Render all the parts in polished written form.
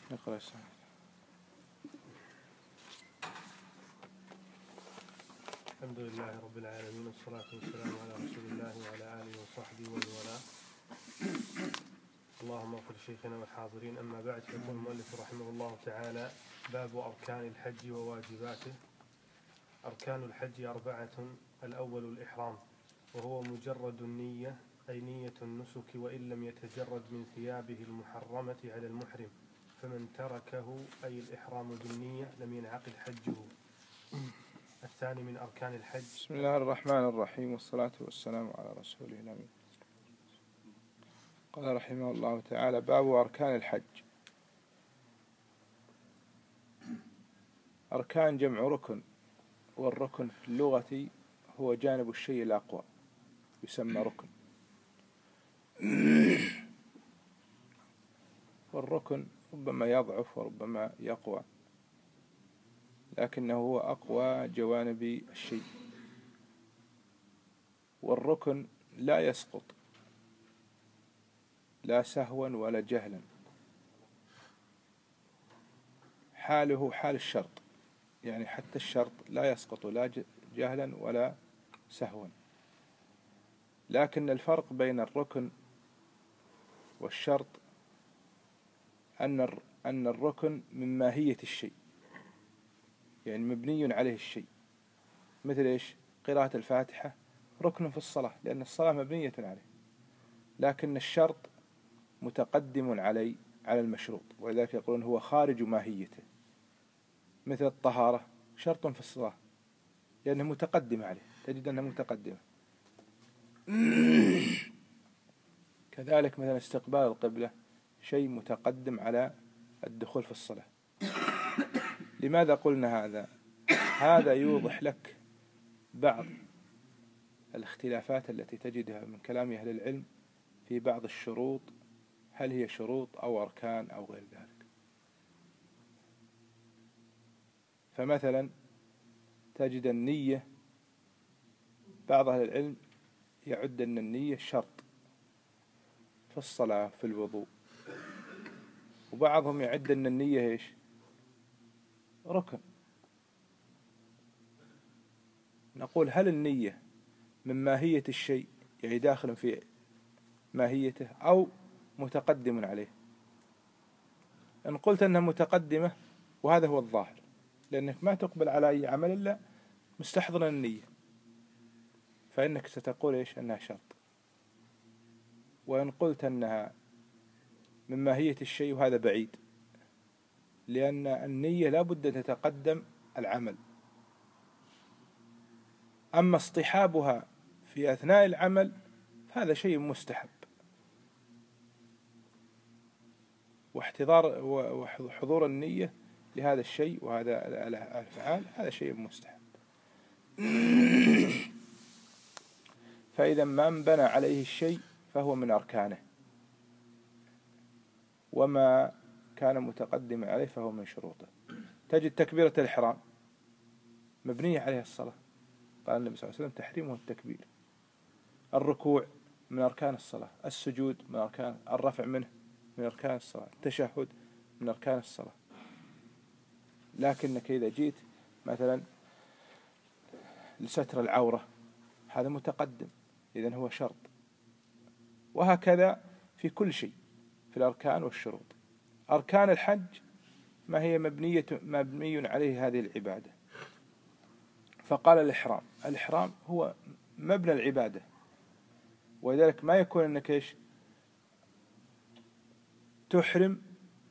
نقرأ السنة. الحمد لله رب العالمين، والصلاة والسلام على رسول الله وعلى آله وصحبه ومن والاه. اللهم اغفر شيخنا والحاضرين. أما بعد، فيقول المؤلف رحمه الله تعالى: باب أركان الحج وواجباته. أركان الحج 4: الأول الإحرام، وهو مجرد النية، أي نية النسك، وإن لم يتجرد من ثيابه المحرمة على المحرم، فمن تركه أي الإحرام بالنية لم ينعقد حجه. الثاني من أركان الحج. بسم الله الرحمن الرحيم، والصلاة والسلام على رسوله الأمين. قال رحمه الله تعالى: باب أركان الحج. أركان جمع ركن، والركن في اللغة هو جانب الشيء الأقوى، يسمى ركن. والركن ربما يضعف وربما يقوى، لكنه هو أقوى جوانب الشيء. والركن لا يسقط لا سهوا ولا جهلا، حاله حال الشرط، يعني حتى الشرط لا يسقط لا جهلا ولا سهوا. لكن الفرق بين الركن والشرط أن الركن من ماهية الشيء، يعني مبني عليه الشيء. مثل إيش؟ قراءة الفاتحة ركن في الصلاة، لأن الصلاة مبنية عليه. لكن الشرط متقدم على المشروط، ولذلك يقولون هو خارج ماهيته. مثل الطهارة شرط في الصلاة، لأنه متقدم عليه، تجد أنها متقدمة. كذلك مثلا استقبال القبلة شيء متقدم على الدخول في الصلاة. لماذا قلنا هذا؟ هذا يوضح لك بعض الاختلافات التي تجدها من كلام أهل العلم في بعض الشروط، هل هي شروط أو أركان أو غير ذلك. فمثلا تجد النية، بعض أهل العلم يعد أن النية شرط في الصلاة في الوضوء، وبعضهم يعد أن النية إيش؟ ركن. نقول هل النية من ماهية الشيء، يعني داخل في ماهيته، أو متقدم عليه؟ إن قلت أنها متقدمة، وهذا هو الظاهر، لأنك ما تقبل على أي عمل إلا مستحضرا النية، فإنك ستقول إيش؟ أنها شرط. وإن قلت أنها من ماهية الشيء، وهذا بعيد، لأن النية لا بد أن تتقدم العمل. أما اصطحابها في أثناء العمل فهذا شيء مستحب، وحضور النية لهذا الشيء وهذا الأفعال هذا شيء مستحب. فإذا ما انبنى عليه الشيء فهو من أركانه، وما كان متقدم عليه فهو من شروطه. تجد تكبيرة الإحرام مبنية عليها الصلاة، قال النبي صلى الله عليه وسلم: تحريمه التكبير. الركوع من أركان الصلاة، السجود من أركان، الرفع منه من أركان الصلاة، التشهد من أركان الصلاة. لكنك إذا جيت مثلا لستر العورة، هذا متقدم، إذن هو شرط. وهكذا في كل شيء في الأركان والشروط. أركان الحج ما هي مبني عليه هذه العبادة. فقال الإحرام هو مبنى العبادة، ولذلك ما يكون أنك إيش؟ تحرم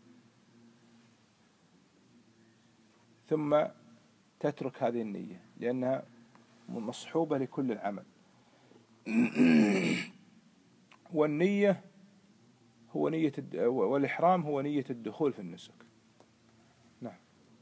ثم تترك هذه النية، لأنها مصحوبة لكل العمل. والنية هو نية والإحرام هو نية الدخول في النسك. نعم.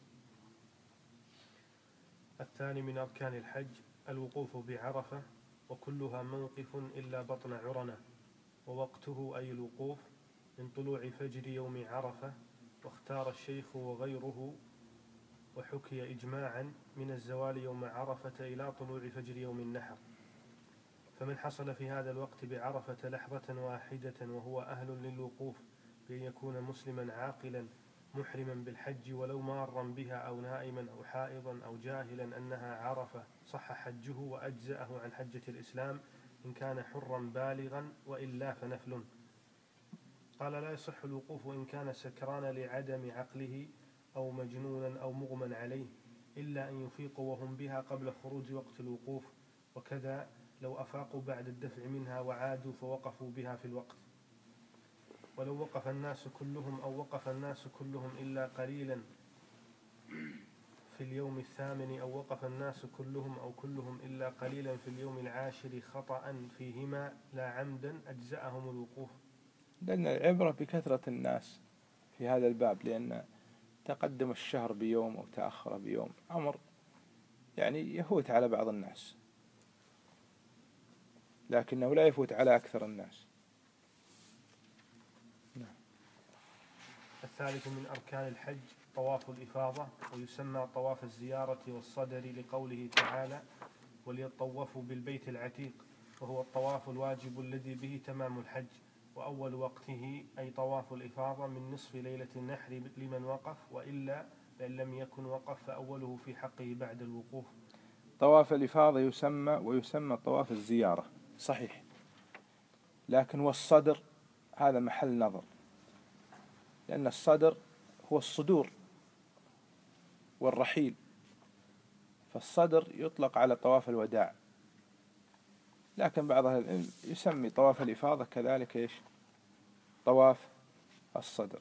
الثاني من أركان الحج الوقوف بعرفة، وكلها موقف إلا بطن عرنة، ووقته أي الوقوف من طلوع فجر يوم عرفة، واختار الشيخ وغيره، وحكي إجماعا من الزوال يوم عرفة إلى طلوع فجر يوم النحر. فمن حصل في هذا الوقت بعرفة لحظة واحدة وهو أهل للوقوف، بأن يكون مسلما عاقلا محرما بالحج ولو مارا بها أو نائما أو حائضا أو جاهلا أنها عرفة صح حجه وأجزأه عن حجة الإسلام إن كان حرا بالغا وإلا فنفل. قال لا يصح الوقوف إن كان سكران لعدم عقله أو مجنونا أو مغمى عليه إلا أن يفيقوا وهم بها قبل خروج وقت الوقوف، وكذا لو أفاقوا بعد الدفع منها وعادوا فوقفوا بها في الوقت. ولو وقف الناس كلهم أو وقف الناس كلهم إلا قليلا في اليوم الثامن أو وقف الناس كلهم أو كلهم إلا قليلا في اليوم العاشر خطأ فيهما لا عمدا أجزأهم الوقوف. لأن العبرة بكثرة الناس في هذا الباب، لأن تقدم الشهر بيوم أو تأخر بيوم أمر يعني يفوت على بعض الناس، لكنه لا يفوت على أكثر الناس. الثالث من أركان الحج طواف الإفاضة، ويسمى طواف الزيارة والصدر لقوله تعالى وليطوفوا بالبيت العتيق، وهو الطواف الواجب الذي به تمام الحج، وأول وقته أي طواف الإفاضة من نصف ليلة النحر لمن وقف، وإلا فإن لم يكن وقف فأوله في حقه بعد الوقوف. طواف الإفاضة يسمى ويسمى طواف الزيارة صحيح، لكن والصدر هذا محل نظر، لأن الصدر هو الصدور والرحيل، فالصدر يطلق على طواف الوداع، لكن بعض أهل العلم يسمي طواف الإفاضة كذلك إيش؟ طواف الصدر.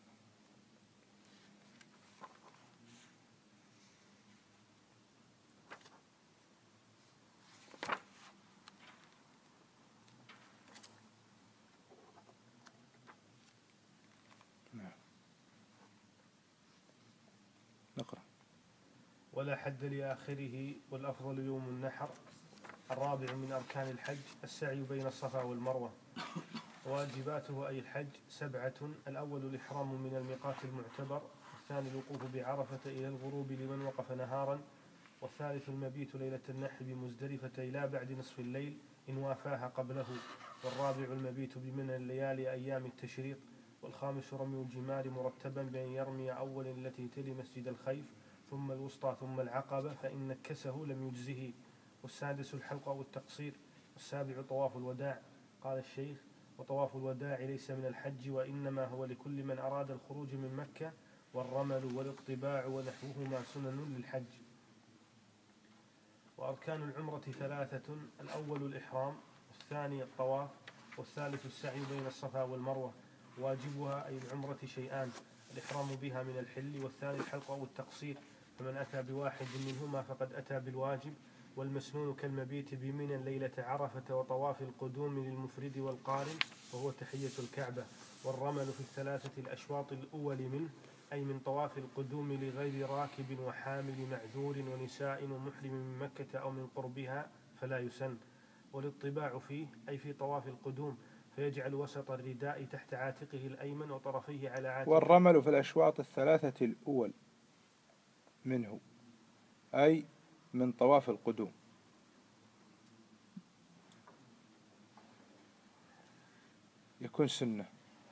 نقرأ. ولا حد لآخره، والأفضل يوم النحر. الرابع من أركان الحج السعي بين الصفا والمروة. واجباته أي الحج 7: الأول الإحرام من الميقات المعتبر، والثاني الوقوف بعرفة إلى الغروب لمن وقف نهارا، والثالث المبيت ليلة النحر بمزدلفة إلى بعد نصف الليل إن وافاها قبله، والرابع المبيت بمنى الليالي أيام التشريق، والخامس رمي الجمار مرتبا بأن يرمي أولا التي تلي مسجد الخيف ثم الوسطى ثم العقبة فإن نكسه لم يجزه، والسادس الحلق أو التقصير، والسابع طواف الوداع. قال الشيخ وطواف الوداع ليس من الحج، وإنما هو لكل من أراد الخروج من مكة، والرمل والاطباع ونحوهما سنن للحج. وأركان العمرة 3: الأول الإحرام، والثاني الطواف، والثالث السعي بين الصفا والمروة. واجبها أي العمرة شيئان: الإحرام بها من الحل، والثاني الحلق أو التقصير، فمن أتى بواحد منهما فقد أتى بالواجب. والمسنون كالمبيت بمنى ليلة عرفة، وطواف القدوم للمفرد والقارن وهو تحية الكعبة. والرمل في الثلاثة الأشواط الأول منه، أي من طواف القدوم لغير راكب وحامل معذور ونساء ومحرم من مكة أو من قربها فلا يسن. والاطباع فيه أي في طواف القدوم، فيجعل وسط الرداء تحت عاتقه الأيمن وطرفيه على عاتقه. والرمل في الأشواط الثلاثة الأول منه أي من طواف القدوم. يكون سنة.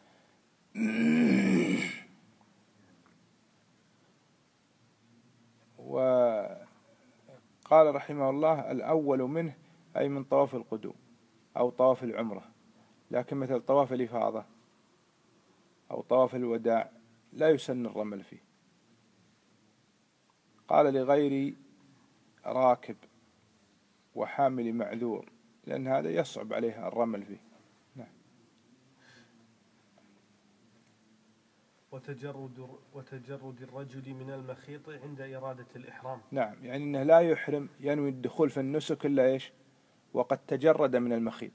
وقال رحمه الله الأول منه أي من طواف القدوم أو طواف العمرة، لكن مثل طواف الإفاضة أو طواف الوداع لا يسن الرمل فيه. قال لغير راكب وحامل معذور، لأن هذا يصعب عليه الرمل فيه. وتجرد الرجل من المخيط عند إرادة الإحرام. نعم، يعني أنه لا يحرم ينوي الدخول في النسك إلا إيش؟ وقد تجرد من المخيط.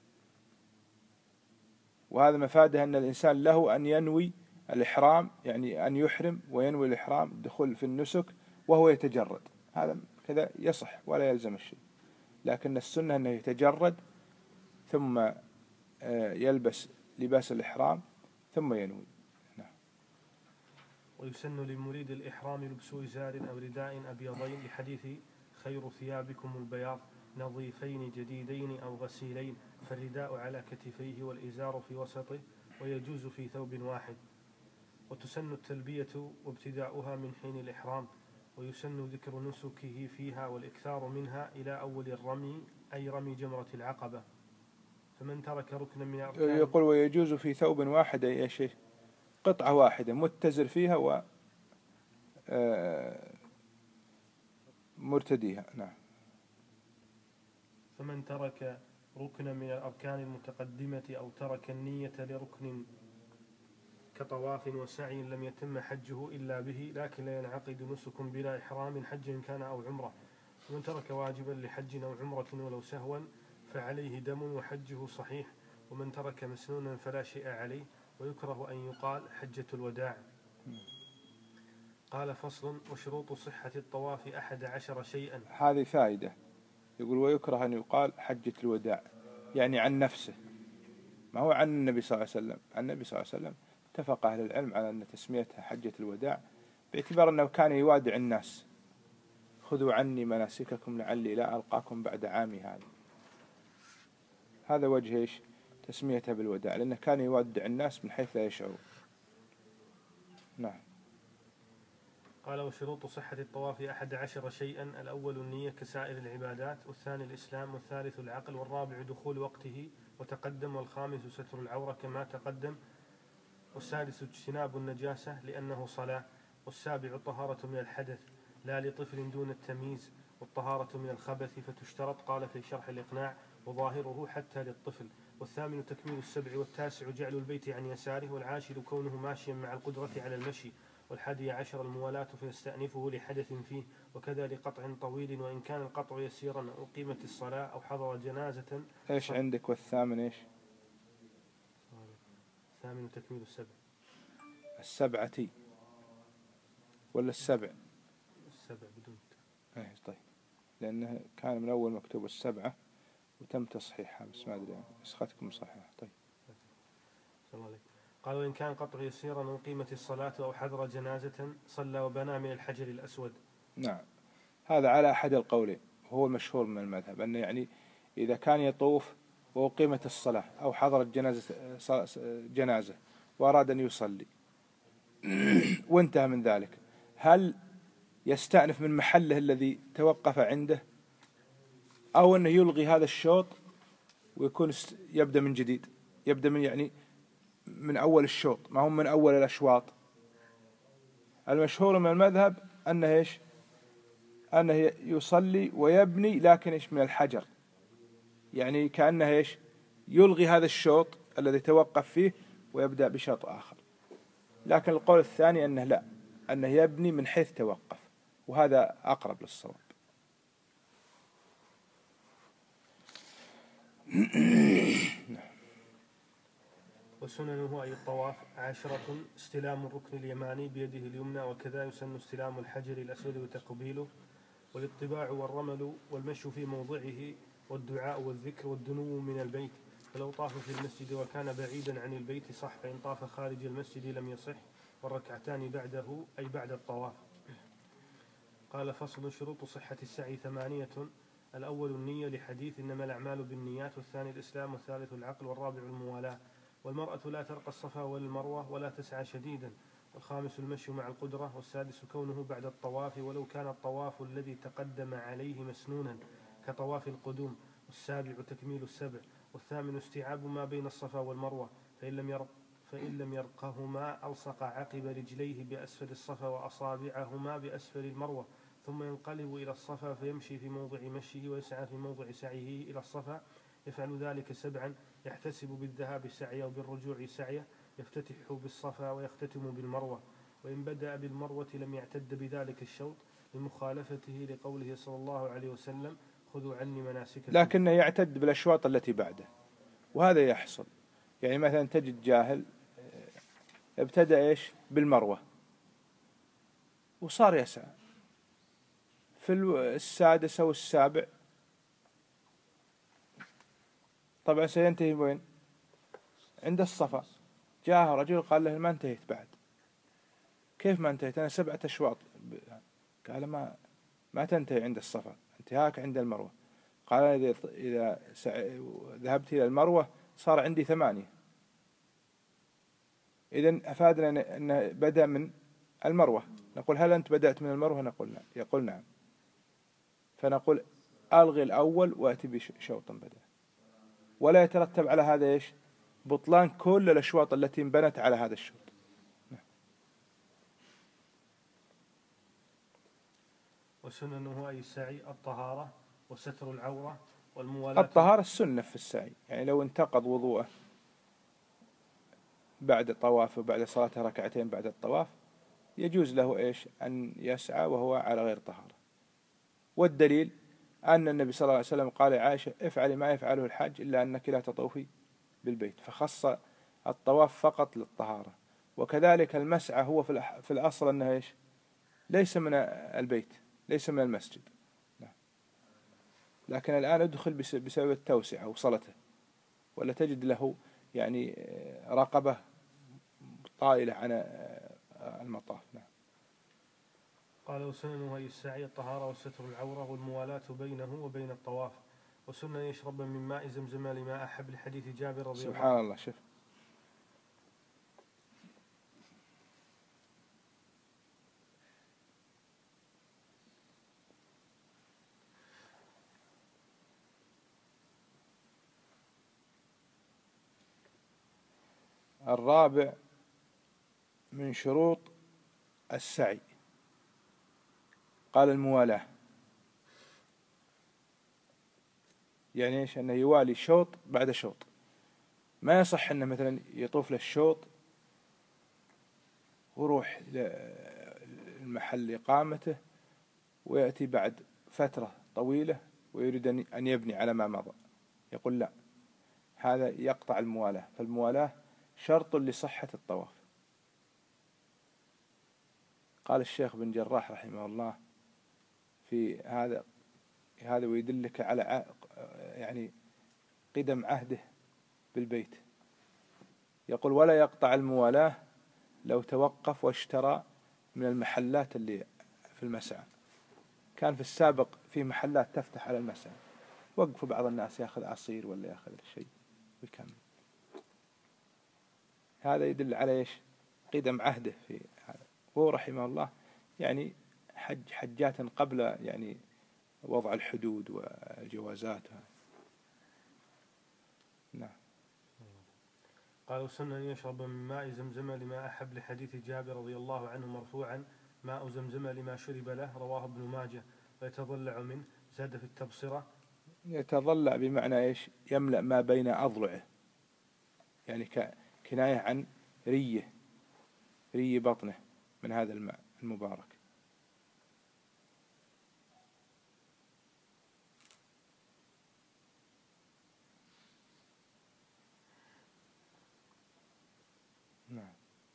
وهذا مفاده أن الإنسان له أن ينوي الإحرام، يعني أن يحرم وينوي الإحرام الدخول في النسك وهو يتجرد، هذا كذا يصح ولا يلزم الشيء. لكن السنة أنه يتجرد ثم يلبس لباس الإحرام ثم ينوي. ويسن لمريد الإحرام لبس إزار أو رداء أبيضين لحديث خير ثيابكم البياض نظيفين جديدين أو غسيلين، فالرداء على كتفيه والإزار في وسطه، ويجوز في ثوب واحد. وتسن التلبية وابتداؤها من حين الإحرام، ويسن ذكر نسكه فيها والإكثار منها إلى أول الرمي، أي رمي جمرة العقبة. فمن ترك ركنا من أركان، يقول ويجوز في ثوب واحد أي شيء، قطعة واحدة متزر فيها و مرتديها. نعم. فمن ترك ركنا من الأركان المتقدمة أو ترك النية لركن كطواف وسعي لم يتم حجه إلا به، لكن لا ينعقد نسك بلا إحرام حج كان أو عمرة. ومن ترك واجبا لحج أو عمرة ولو سهوا فعليه دم وحجه صحيح. ومن ترك مسنونا فلا شيء عليه، ويكره أن يقال حجة الوداع. قال فصل: وشروط صحة الطواف 11 شيئا. هذه فائدة. يقول ويكره أن يقال حجة الوداع، يعني عن نفسه، ما هو عن النبي صلى الله عليه وسلم. عن النبي صلى الله عليه وسلم اتفق أهل العلم على أن تسميتها حجة الوداع باعتبار أنه كان يوادع الناس: خذوا عني مناسككم لعلي لا ألقاكم بعد عامي هذا. هذا وجه إيش تسميتها بالوداع، لأنه كان يودع الناس من حيث لا يشعرون. نعم. قال: وشروط صحة الطواف 11 شيئا. الأول النية كسائر العبادات، والثاني الإسلام، والثالث العقل، والرابع دخول وقته وتقدم، والخامس ستر العورة كما تقدم، والسادس اجتناب النجاسة لأنه صلاة، والسابع الطهارة من الحدث لا لطفل دون التمييز، والطهارة من الخبث فتشترط. قال في شرح الإقناع: وظاهره حتى للطفل. والثامن تكميل السبع، والتاسع جعل البيت عن يساره، والعاشر كونه ماشيا مع القدرة على المشي، والحادي عشر الموالاة فيستأنفه لحدث فيه، وكذا لقطع طويل وإن كان القطع يسيرا، أو قيمة الصلاة أو حضر جنازة. إيش عندك؟ والثامن إيش؟ الثامن تكميل السبع. السبعة ولا السبع؟ السبع بدون. إيه طيب، لأنه كان من أول مكتوب السبعة وتم تصحيحها، بس ما أدري نسختكم صحيحة. طيب. قال: وإن كان قطع يسيرا من قيمة الصلاة أو حضر جنازة صلى وبنى من الحجر الأسود. نعم، هذا على أحد القولين، وهو المشهور من المذهب، أنه يعني إذا كان يطوف وقيمة الصلاة أو حضرت جنازة وأراد أن يصلي وانتهى من ذلك، هل يستأنف من محله الذي توقف عنده، أو أنه يلغي هذا الشوط ويكون يبدأ من جديد، يبدأ من يعني من أول الشوط، ما هم من أول الأشواط. المشهور من المذهب أنه إيش؟ أنه يصلي ويبني، لكن إيش؟ من الحجر، يعني كأنه إيش؟ يلغي هذا الشوط الذي توقف فيه ويبدأ بشوط آخر. لكن القول الثاني أنه لا، أنه يبني من حيث توقف، وهذا أقرب للصواب. وسننه أي الطواف 10: استلام الركن اليماني بيده اليمنى، وكذا يسن استلام الحجر الأسود وتقبيله، والاطباع والرمل، والمشي في موضعه، والدعاء والذكر، والدنو من البيت. فلو طاف في المسجد وكان بعيدا عن البيت صح، فإن طاف خارج المسجد لم يصح، والركعتان بعده أي بعد الطواف. قال فصل: شروط صحة السعي 8. الأول النية لحديث إنما الأعمال بالنيات، والثاني الإسلام، والثالث العقل، والرابع الموالاة. والمرأة لا ترقى الصفا والمروة ولا تسعى شديدا. والخامس المشي مع القدرة. والسادس كونه بعد الطواف ولو كان الطواف الذي تقدم عليه مسنونا كطواف القدوم. والسابع تكميل السبع. والثامن استيعاب ما بين الصفا والمروة، فإن لم يرقهما ألصق عقب رجليه بأسفل الصفا وأصابعهما بأسفل المروة، ثم ينقلب إلى الصفا فيمشي في موضع مشيه ويسعى في موضع سعيه إلى الصفا. يفعل ذلك 7: يحتسب بالذهاب سعيه وبالرجوع سعيه، يفتتح بالصفا ويختتم بالمروة. وإن بدأ بالمروة لم يعتد بذلك الشوط لمخالفته لقوله صلى الله عليه وسلم: خذوا عني مناسككم. لكنه يعتد بالأشواط التي بعده، وهذا يحصل. يعني مثلا تجد جاهل ابتدأ إيش؟ بالمروة، وصار يسعى في السادس أو السابع، طبعا سينتهي وين؟ عند الصفا. جاء رجل قال له: ما انتهيت بعد. كيف ما انتهيت؟ أنا 7 أشواط. قال: ما تنتهي عند الصفا، انتهاك عند المروة. قال: إذا ذهبت إلى المروة صار عندي 8. إذن أفادنا أنه بدأ من المروة. نقول هل أنت بدأت من المروة؟ نقول لا. يقول نعم. فنقول ألغي الأول وأتي بشوط بدأ، ولا يترتب على هذا إيش؟ بطلان كل الأشواط التي انبنت على هذا الشوط. وسننه أي السعي الطهارة وستر العورة والموالاة. الطهارة السنة في السعي، يعني لو انتقض وضوءه بعد طواف وبعد صلاة ركعتين بعد الطواف يجوز له إيش؟ أن يسعى وهو على غير طهارة. والدليل أن النبي صلى الله عليه وسلم قال لعائشة افعلي ما يفعله الحاج إلا أنك لا تطوفي بالبيت، فخص الطواف فقط للطهارة. وكذلك المسعى هو في الأصل أنه إيش؟ ليس من البيت، ليس من المسجد، لكن الآن ادخل بسبب التوسعة وصلته، ولا تجد له يعني رقبة طائلة عن المطاف. نعم. قال وسننه أي السعي الطهارة وستر العورة والموالاة بينه وبين الطواف. وسنن يشرب من ماء زمزم لما أحب لحديث جابر رضي الله عنه. سبحان الله. شوف الرابع من شروط السعي قال الموالاة، يعني إيش؟ أنه يوالي شوط بعد شوط. ما يصح أنه مثلا يطوف للشوط ويروح للمحل إقامته ويأتي بعد فترة طويلة ويريد أن يبني على ما مضى. يقول لا، هذا يقطع الموالاة، فالموالاة شرط لصحة الطواف. قال الشيخ بن جراح رحمه الله في هذا ويدلك على يعني قدم عهده بالبيت. يقول ولا يقطع الموالاة لو توقف واشترى من المحلات اللي في المسعى. كان في السابق في محلات تفتح على المسعى، وقفوا بعض الناس يأخذ عصير ولا يأخذ شيء ويكمل. هذا يدل على إيش؟ قدم عهده في هذا. هو رحمه الله يعني حجات قبل يعني وضع الحدود وجوازاتها. نعم. قال وسنن يشرب من ماء زمزم لما أحب لحديث جابر رضي الله عنه مرفوعا ماء زمزم لما شرب له، رواه ابن ماجه. ويتضلع منه، زاد في التبصرة. يتضلع بمعنى إيش؟ يملأ ما بين أضلعه، يعني كناية عن ري بطنه من هذا الماء المبارك. نعم.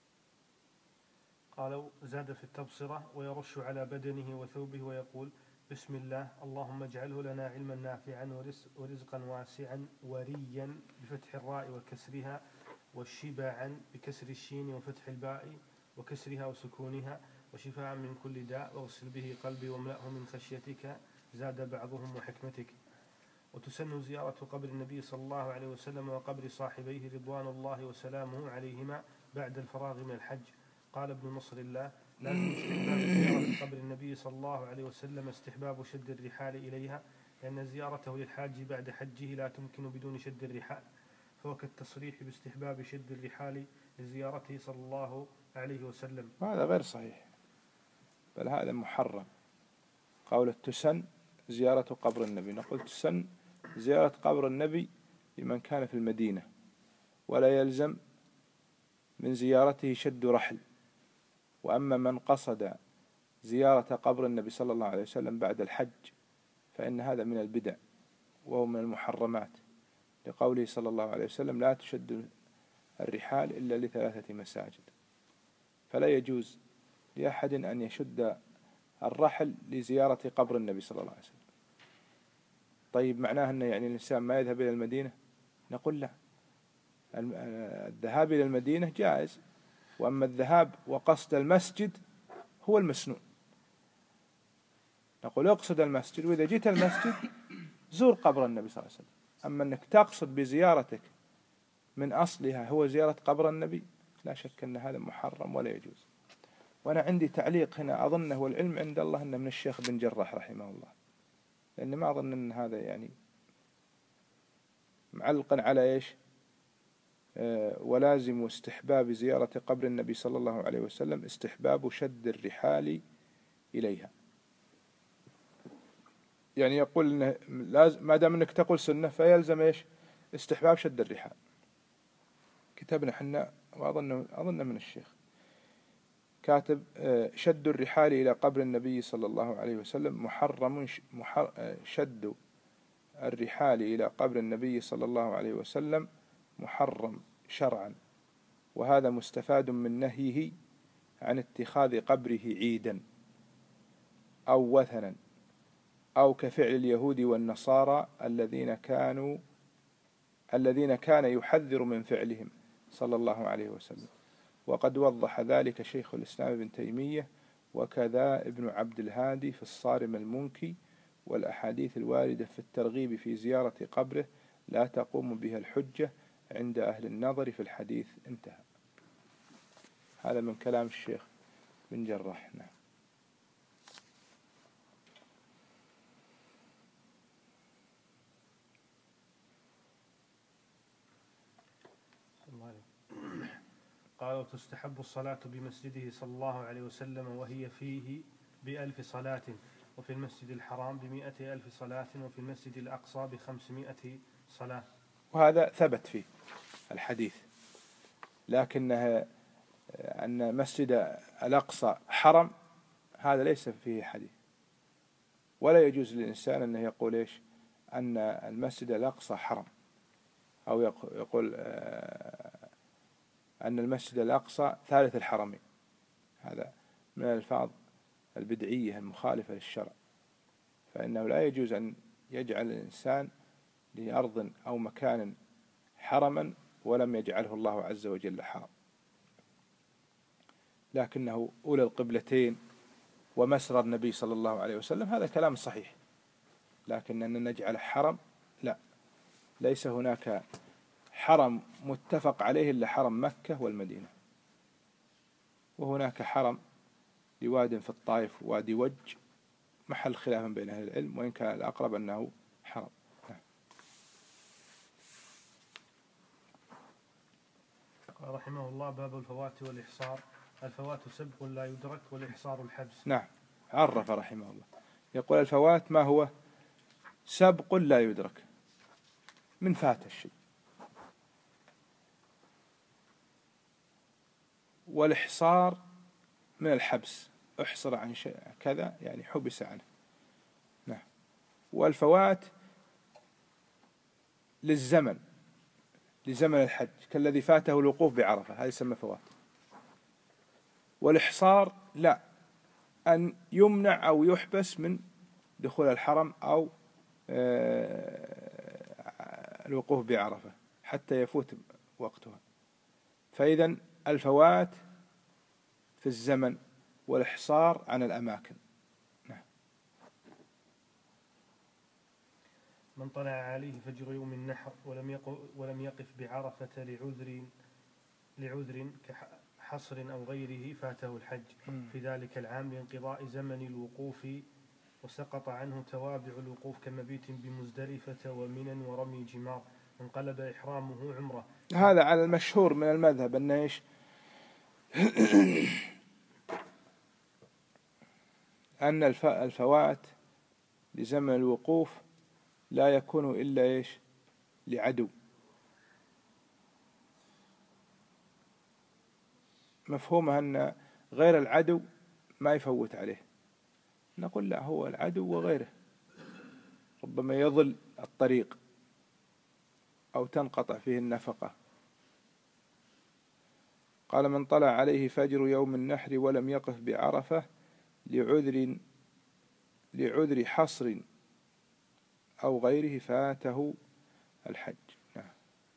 قالوا زاد في التبصرة ويرش على بدنه وثوبه ويقول بسم الله اللهم اجعله لنا علما نافعا ورزقا واسعا وريا بفتح الراء وكسرها، والشبعا بكسر الشين وفتح الباء وكسرها وسكونها، وشفاء من كل داء، واغسل به قلبي واملأه من خشيتك، زاد بعضهم وحكمتك. وتسن زيارة قبر النبي صلى الله عليه وسلم وقبر صاحبيه رضوان الله وسلامه عليهما بعد الفراغ من الحج. قال ابن نصر الله لازم استحباب زيارة قبر النبي صلى الله عليه وسلم استحباب شد الرحال إليها، لأن زيارته للحاج بعد حجه لا تمكن بدون شد الرحال، فهو كالتصريح باستحباب شد الرحال لزيارته صلى الله عليه وسلم. هذا غير صحيح، بل هذا محرم. قول تسن زيارة قبر النبي، نقول تسن زيارة قبر النبي لمن كان في المدينة، ولا يلزم من زيارته شد رحل. وأما من قصد زيارة قبر النبي صلى الله عليه وسلم بعد الحج فإن هذا من البدع وهو من المحرمات، لقوله صلى الله عليه وسلم لا تشد الرحال إلا ل3 مساجد. فلا يجوز لأحد أن يشد الرحل لزيارة قبر النبي صلى الله عليه وسلم. طيب معناه أن يعني الإنسان ما يذهب إلى المدينة؟ نقول لا، الذهاب إلى المدينة جائز، وأما الذهاب وقصد المسجد هو المسنون. نقول اقصد المسجد، وإذا جئت المسجد زور قبر النبي صلى الله عليه وسلم. أما أنك تقصد بزيارتك من أصلها هو زيارة قبر النبي، لا شك أن هذا محرم ولا يجوز. وأنا عندي تعليق هنا أظنه والعلم عند الله أنه من الشيخ بن جراح رحمه الله، لأن ما أظن أن هذا يعني معلقا على إيش ولازم استحباب زيارة قبر النبي صلى الله عليه وسلم استحباب شد الرحال إليها. يعني يقول إنه لازم ما دام أنك تقول سنة فيلزم إيش استحباب شد الرحال. كتبنا حنا وأظن من الشيخ كاتب شد الرحال إلى قبر النبي صلى الله عليه وسلم محرم شد الرحال إلى قبر النبي صلى الله عليه وسلم محرم شرعا، وهذا مستفاد من نهيه عن اتخاذ قبره عيدا أو وثنا أو كفعل اليهود والنصارى الذين كان يحذر من فعلهم صلى الله عليه وسلم. وقد وضح ذلك شيخ الإسلام ابن تيمية وكذا ابن عبد الهادي في الصارم المنكي، والأحاديث الواردة في الترغيب في زيارة قبره لا تقوم بها الحجة عند أهل النظر في الحديث. انتهى. هذا من كلام الشيخ بن جراح. نعم. قال وتستحب الصلاة بمسجده صلى الله عليه وسلم وهي فيه ب1000 صلاة، وفي المسجد الحرام ب100,000 صلاة، وفي المسجد الأقصى ب500 صلاة. وهذا ثبت فيه الحديث، لكنها أن مسجد الأقصى حرم هذا ليس فيه حديث، ولا يجوز للإنسان أنه يقول إيش أن المسجد الأقصى حرم، أو يقول أن المسجد الأقصى ثالث الحرمين. هذا من الألفاظ البدعية المخالفة للشرع، فإنه لا يجوز أن يجعل الإنسان لأرض أو مكان حرما ولم يجعله الله عز وجل حرم. لكنه أولى القبلتين ومسرى النبي صلى الله عليه وسلم هذا كلام صحيح، لكن أن نجعل حرم لا، ليس هناك حرم متفق عليه إلا حرم مكة والمدينة، وهناك حرم لواد في الطائف وادي وج محل خلاف بين أهل العلم، وإن كان الأقرب أنه حرم. قال رحمه الله باب الفوات والإحصار. الفوات سبق لا يدرك، والإحصار الحبس. نعم. عرف رحمه الله يقول الفوات ما هو؟ سبق لا يدرك، من فات الشيء. والإحصار من الحبس، احصر عن شيء كذا يعني حبس عنه. نعم. والفوات للزمن، لزمن الحج، كالذي فاته الوقوف بعرفة هذا يسمى فوات. والإحصار لا، أن يمنع أو يحبس من دخول الحرم أو الوقوف بعرفة حتى يفوت وقتها. فإذا الفوات في الزمن والإحصار عن الأماكن. نعم. من طلع عليه فجر يوم النحر ولم يقف بعرفة لعذر كحصر أو غيره فاته الحج في ذلك العام لانقضاء زمن الوقوف، وسقط عنه توابع الوقوف كمبيت بمزدلفة ومنن ورمي جمار، انقلب إحرامه عمره. هذا على المشهور من المذهب أن إيش أن الفوات لزمن الوقوف لا يكون إلا إيش لعدو. مفهومه أن غير العدو ما يفوت عليه. نقول لا، هو العدو وغيره ربما يضل الطريق أو تنقطع فيه النفقة. قال من طلع عليه فجر يوم النحر ولم يقف بعرفة لعذر حصر أو غيره فاته الحج. نعم.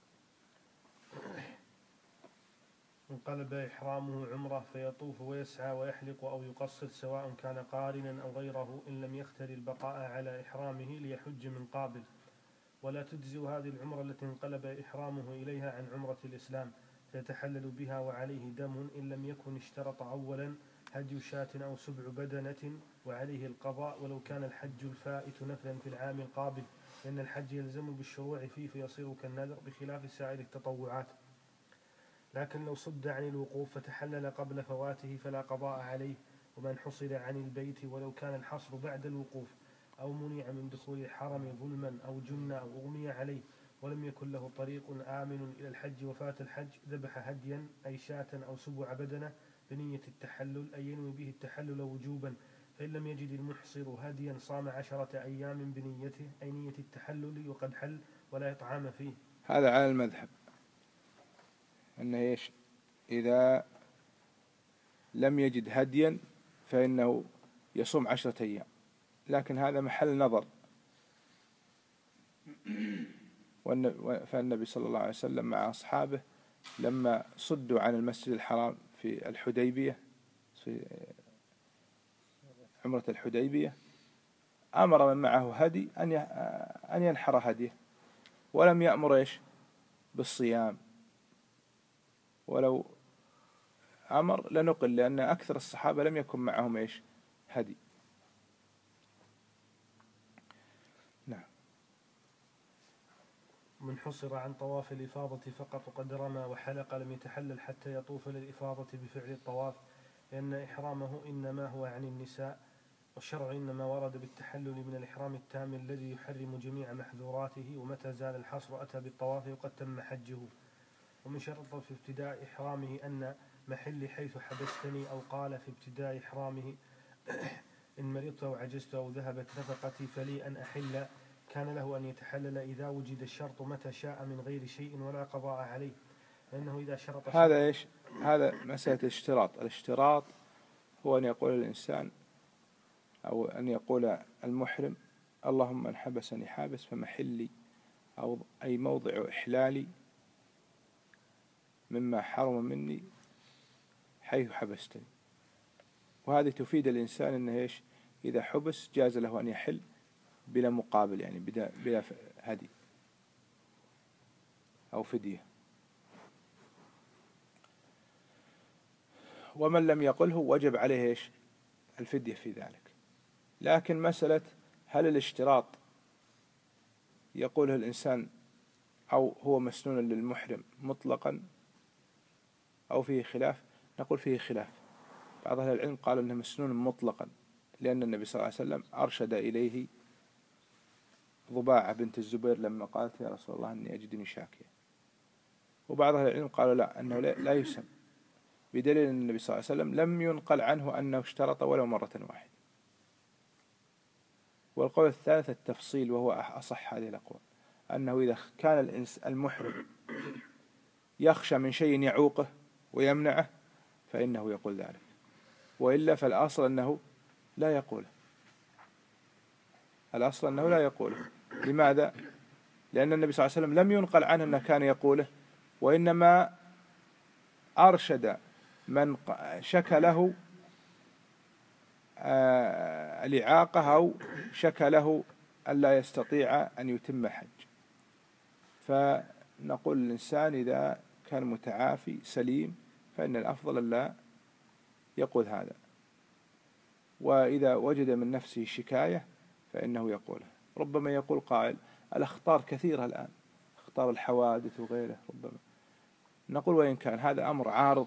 انقلب إحرامه عمره فيطوف ويسعى ويحلق أو يقصر سواء كان قارنا أو غيره، إن لم يختر البقاء على إحرامه ليحج من قابل. ولا تجزئ هذه العمرة التي انقلب إحرامه إليها عن عمرة الإسلام، فيتحلل بها وعليه دم إن لم يكن اشترط أولا هدي شاة أو سبع بدنة وعليه القضاء ولو كان الحج الفائت نفلا في العام القابل، لأن الحج يلزم بالشروع فيه فيصير كالنذر بخلاف سائر التطوعات. لكن لو صد عن الوقوف فتحلل قبل فواته فلا قضاء عليه. ومن حصل عن البيت ولو كان الحصر بعد الوقوف أو منع من دخول الحرم ظلما أو جن أو أغمي عليه ولم يكن له طريق آمن إلى الحج وفات الحج، ذبح هديا أي شاة أو سبع بدنة بنية التحلل، أي ينوي به التحلل وجوبا. فإن لم يجد المحصر هديا صام 10 أيام بنيته أي نية التحلل وقد حل ولا إطعام فيه. هذا على المذهب أنه إيش؟ إذا لم يجد هديا فإنه يصوم 10 أيام، لكن هذا محل نظر. فالنبي صلى الله عليه وسلم مع أصحابه لما صدوا عن المسجد الحرام في الحديبية في عمرة الحديبية أمر من معه هدي أن ينحر هديه، ولم يأمر إيش بالصيام، ولو أمر لنقل، لأن أكثر الصحابة لم يكن معهم إيش هدي. نعم. من حصر عن طواف الإفاضة فقط وقد رمى وحلق لم يتحلل حتى يطوف للإفاضة بفعل الطواف، لأن إحرامه إنما هو عن النساء، والشرع إنما ورد بالتحلل من الإحرام التام الذي يحرم جميع محذوراته، ومتى زال الحصر أتى بالطواف وقد تم حجه. ومن شرط في ابتداء إحرامه أن محلي حيث حبستني، أو قال في ابتداء إحرامه إن مرضت أو عجزت أو ذهبت نفقتي فلي أن أحل، كان له أن يتحلل إذا وجد الشرط متى شاء من غير شيء ولا قضاء عليه، لأنه إذا شرط هذا إيش؟ هذا مسألة الاشتراط. الاشتراط هو أن يقول الإنسان أو أن يقول المحرم اللهم من حبسني حابس فمحلي، أو أي موضع إحلالي مما حرم مني حيث حبستني. وهذه تفيد الإنسان أنه إيش؟ إذا حبس جاز له أن يحل بلا مقابل، يعني بلا هدي أو فدية. ومن لم يقله وجب عليه إيش؟ الفدية في ذلك. لكن مسألة هل الاشتراط يقوله الإنسان أو هو مسنون للمحرم مطلقا أو فيه خلاف؟ نقول فيه خلاف. بعض أهل العلم قالوا أنه مسنون مطلقا، لأن النبي صلى الله عليه وسلم أرشد إليه ضباعة بنت الزبير لما قالت يا رسول الله أني أجدني شاكيا. وبعض أهل العلم قالوا لا، أنه لا يسن، بدليل أن النبي صلى الله عليه وسلم لم ينقل عنه أنه اشترط ولو مرة واحدة. والقول الثالث التفصيل، وهو أصح هذه الأقوال، أنه إذا كان المحرم يخشى من شيء يعوقه ويمنعه فإنه يقول ذلك، وإلا فالأصل أنه لا يقوله. الأصل أنه لا يقوله. لماذا؟ لأن النبي صلى الله عليه وسلم لم ينقل عنه أنه كان يقوله، وإنما أرشد من شكى له الإعاقة أو شكى له ألا يستطيع أن يتم حج. فنقول للإنسان إذا كان متعافي سليم فإن الأفضل لا يقول هذا، وإذا وجد من نفسه شكاية فإنه يقوله. ربما يقول قائل الأخطار كثيرة الآن، أخطار الحوادث وغيره، ربما نقول وإن كان هذا أمر عارض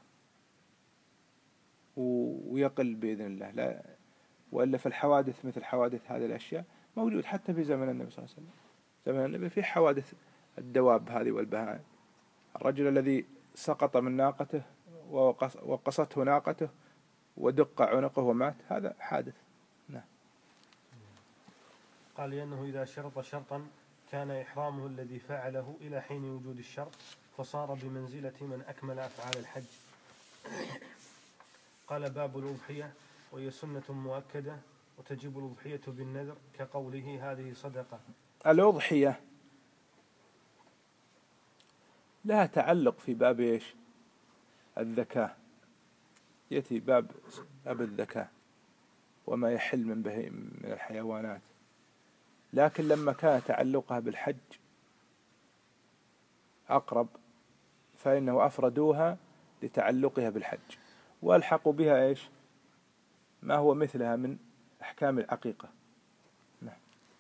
ويقل بإذن الله، لا وإلا فالحوادث مثل حوادث هذه الأشياء موجود حتى في زمن النبي صلى الله عليه وسلم. زمن النبي في حوادث الدواب هذه والبهائم. الرجل الذي سقط من ناقته وقصته ناقته ودق عنقه ومات، هذا حادث. نعم. قال لأنه إذا شرط شرطا كان إحرامه الذي فعله إلى حين وجود الشرط، فصار بمنزلة من أكمل أفعال الحج. قال باب الأضحية، وهي سنة مؤكدة وتجب الأضحية بالنذر، كقوله هذه صدقة. الأضحية لها تعلق في باب إيش؟ الذكاة، يأتي باب الذكاة وما يحل من الحيوانات. لكن لما كان تعلقها بالحج أقرب فإنه أفردوها لتعلقها بالحج، وألحقوا بها إيش ما هو مثلها من أحكام العقيقة. نعم.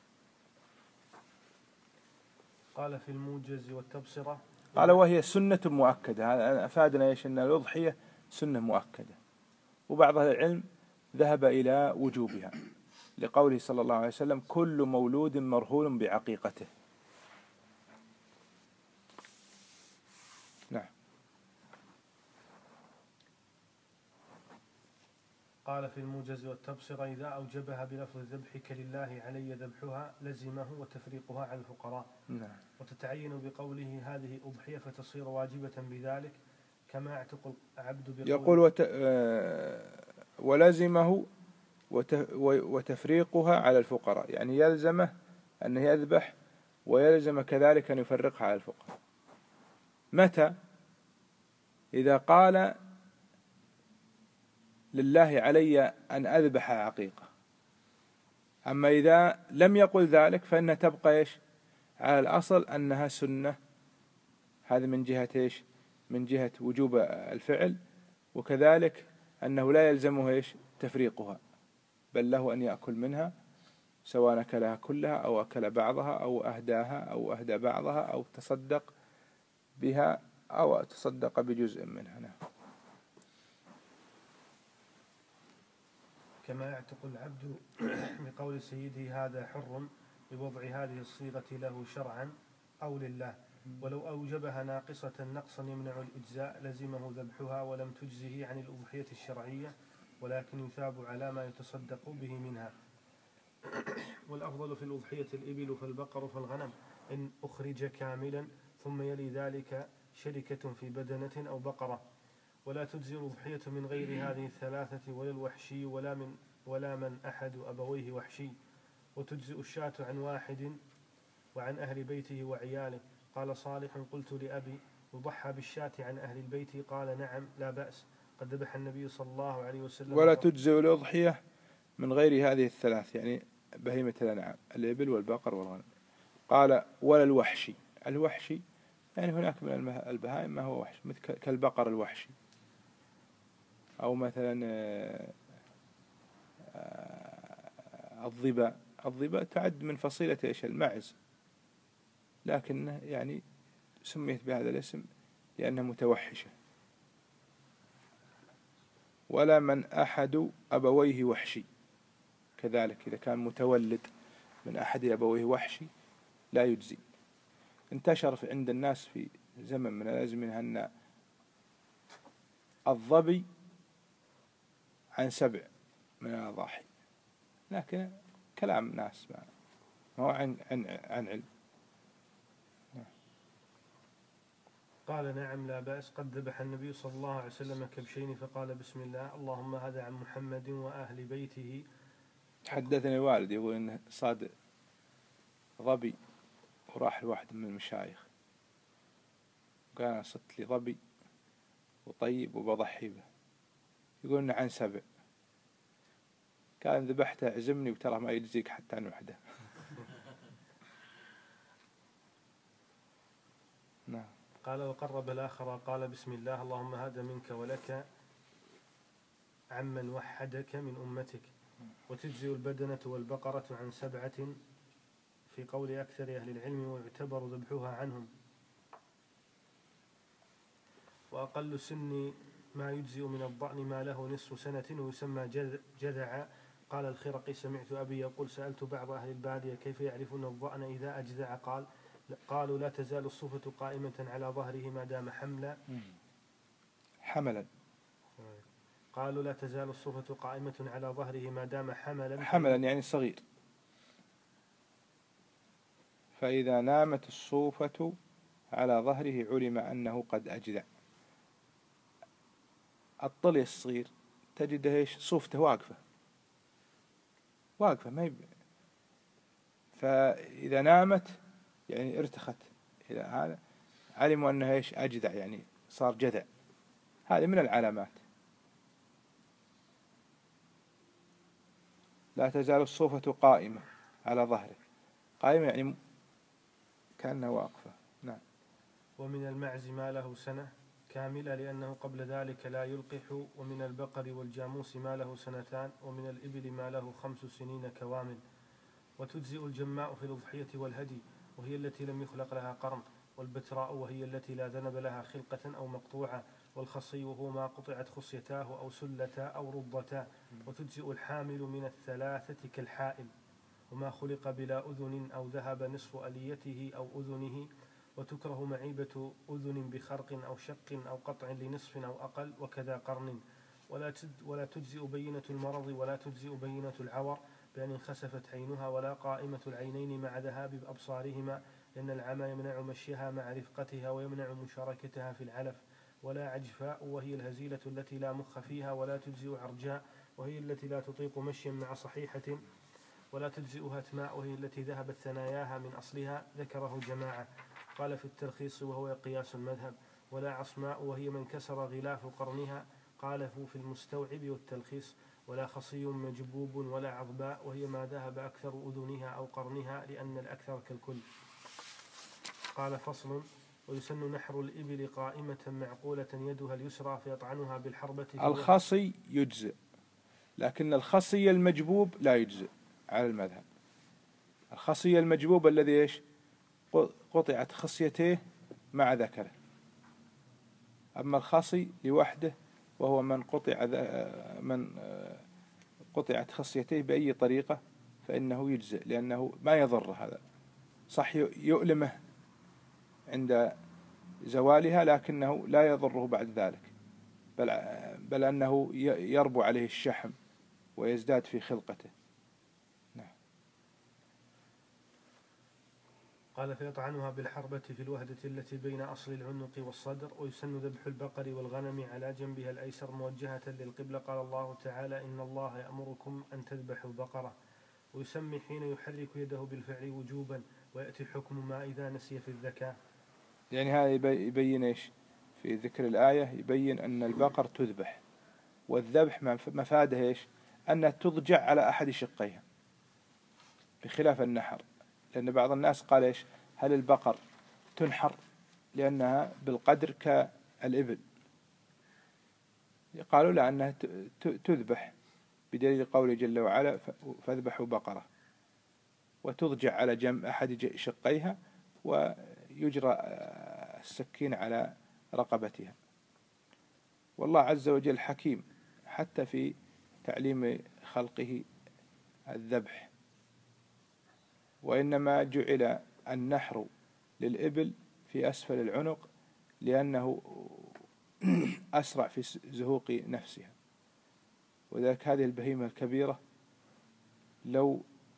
قال في الموجز والتبصرة قال وهي سنة مؤكدة. هذا أفادنا إيش أن الأضحية سنة مؤكدة، وبعض أهل العلم ذهب إلى وجوبها لقوله صلى الله عليه وسلم كل مولود مرهون بعقيقته. نعم. قال في الموجز والتبصرة إذا أوجبها بلفظ ذبحك لله علي ذبحها لزمه وتفريقها على الفقراء. نعم. وتتعين بقوله هذه أضحية فتصير واجبة بذلك، كما اعتق العبد بقوله يقول ولزمه وتفريقها على الفقراء، يعني يلزمه أن يذبح ويلزم كذلك أن يفرقها على الفقراء. متى؟ إذا قال لله علي أن أذبح عقيقة. أما إذا لم يقل ذلك فإنها تبقى إيش على الأصل أنها سنة. هذا من جهة إيش من جهة وجوب الفعل، وكذلك أنه لا يلزمه إيش تفريقها، بل له أن يأكل منها سواء أكلها كلها أو أكل بعضها أو أهداها أو أهدى بعضها أو تصدق بها أو تصدق بجزء منها. نعم. كما يعتق العبد بقول سيده هذا حر بوضع هذه الصيغة له شرعا أو لله، ولو أوجبها ناقصة نقصا يمنع الإجزاء لزمه ذبحها ولم تجزه عن الأضحية الشرعية، ولكن يثاب على ما يتصدق به منها. والأفضل في الأضحية الإبل فالبقر فالغنم إن أخرج كاملا، ثم يلي ذلك شركة في بدنة أو بقرة. ولا تجزي الأضحية من غير هذه الثلاثة ولا الوحشي ولا من أحد أبويه وحشي. وتجزئ الشاة عن واحد وعن أهل بيته وعياله. قال صالح قلت لأبي يضحى بالشاة عن أهل البيت؟ قال نعم لا بأس، قد ذبح النبي صلى الله عليه وسلم. ولا تجزئ الأضحية من غير هذه الثلاث، يعني بهيمة الأنعام الإبل والبقر والغنم. قال ولا الوحشي. الوحشي يعني هناك من البهائم ما هو وحش، مثل كالبقر الوحشي، أو مثلا الظباء. الظباء تعد من فصيلة إيش المعز، لكن يعني سميت بهذا الاسم لأنها متوحشة. ولا من أحد أبويه وحشي، كذلك إذا كان متولد من أحد أبويه وحشي لا يجزي. انتشر عند الناس في زمن من الأزمنة أن الظبي عن 7 من الأضاحي، لكن كلام ناس ما هو عن علم. قال نعم لا بأس، قد ذبح النبي صلى الله عليه وسلم كبشين فقال بسم الله اللهم هذا عن محمد وأهل بيته. حدثني الوالد يقول إنه صاد ظبي وراح لواحد من المشايخ قال أنا صدت لي ظبي وطيب وبضحي به، يقول إنه عن 7. كان ذبحته عزمني وترى ما يجزيك حتى عن وحده. نعم. قال وقرب الآخر قال بسم الله اللهم هذا منك ولك عمن وحدك من أمتك. وتجزي البدنة والبقرة عن 7 في قول أكثر أهل العلم، ويعتبر ذبحها عنهم. وأقل سن ما يجزئ من الضأن ما له نصف سنة ويسمى جذع. قال الخرقي سمعت أبي يقول سألت بعض أهل البادية كيف يعرفون الضأن إذا أجذع؟ قالوا لا تزال الصوفة قائمة على ظهره ما دام حملا. قالوا لا تزال الصوفة قائمة على ظهره ما دام حملا يعني صغير. فإذا نامت الصوفة على ظهره علم أنه قد أجذع. الطلي الصغير تجده إيش صوفته واقفة ما فإذا نامت يعني ارتخت إلى هذا علموا أنه إيش أجذع، يعني صار جذع. هذه من العلامات. لا تزال الصوفة قائمة على ظهره. قائمة يعني كأنها واقفة. نعم. ومن المعز ما له سنة كاملة لأنه قبل ذلك لا يلقح، ومن البقر والجاموس ما له سنتان، ومن الإبل ما له 5 سنين كوامل. وتجزئ الجماء في الأضحية والهدي، وهي التي لم يخلق لها قرن، والبتراء وهي التي لا ذنب لها خلقة أو مقطوعة، والخصي وهو ما قطعت خصيتاه أو سلتا أو ربتا. وتجزئ الحامل من الثلاثة كالحائل، وما خلق بلا أذن أو ذهب نصف أليته أو أذنه. وتكره معيبة أذن بخرق أو شق أو قطع لنصف أو أقل، وكذا قرن. ولا تجزئ بينة المرض، ولا تجزئ بينة العور بأن انخسفت عينها، ولا قائمة العينين مع ذهاب أبصارهما، لأن العمى يمنع مشيها مع رفقتها ويمنع مشاركتها في العلف. ولا عجفاء وهي الهزيلة التي لا مخ فيها. ولا تجزئ عرجاء وهي التي لا تطيق مشيا مع صحيحة. ولا تجزئ هتماء وهي التي ذهبت ثناياها من أصلها، ذكره جماعة. قال في التلخيص وهو قياس المذهب. ولا عصماء وهي من كسر غلاف قرنها، قاله في المستوعب والتلخيص. ولا خصي مجبوب. ولا عظباء وهي ما ذهب أكثر أذنها أو قرنها، لأن الأكثر كالكل. قال فصل: ويسن نحر الإبل قائمة معقولة يدها اليسرى فيطعنها بالحربة في الخصي يجزئ، لكن الخصي المجبوب لا يجزئ على المذهب. الخصي المجبوب الذي إيش؟ قطعت خصيته مع ذكره. أما الخصي لوحده وهو من قطعت خصيته بأي طريقة فإنه يجزئ، لأنه ما يضر. هذا صح يؤلمه عند زوالها، لكنه لا يضره بعد ذلك، بل أنه يربو عليه الشحم ويزداد في خلقته. نعم. قال: فيطعنها بالحربة في الوهدة التي بين أصل العنق والصدر. ويسن ذبح البقر والغنم على جنبها الأيسر موجهة للقبلة. قال الله تعالى: إن الله يأمركم أن تذبحوا بقرة. ويسمي حين يحرك يده بالفعل وجوبا، ويأتي حكم ما إذا نسي في الذكاء. يعني هذا يبين إيش في ذكر الآية؟ يبين أن البقر تذبح، والذبح مفاده إيش؟ أنها تضجع على أحد شقيها بخلاف النحر. لأن بعض الناس قال إيش؟ هل البقر تنحر لأنها بالقدر كالإبل؟ قالوا لا، أنها تذبح بدليل قوله جل وعلا: فاذبحوا بقرة، وتضجع على جنب أحد شقيها، ويجرى السكين على رقبتها. والله عز وجل حكيم حتى في تعليم خلقه الذبح. وإنما جعل النحر للإبل في أسفل العنق لأنه أسرع في زهوق نفسها. وذلك هذه البهيمة الكبيرة لو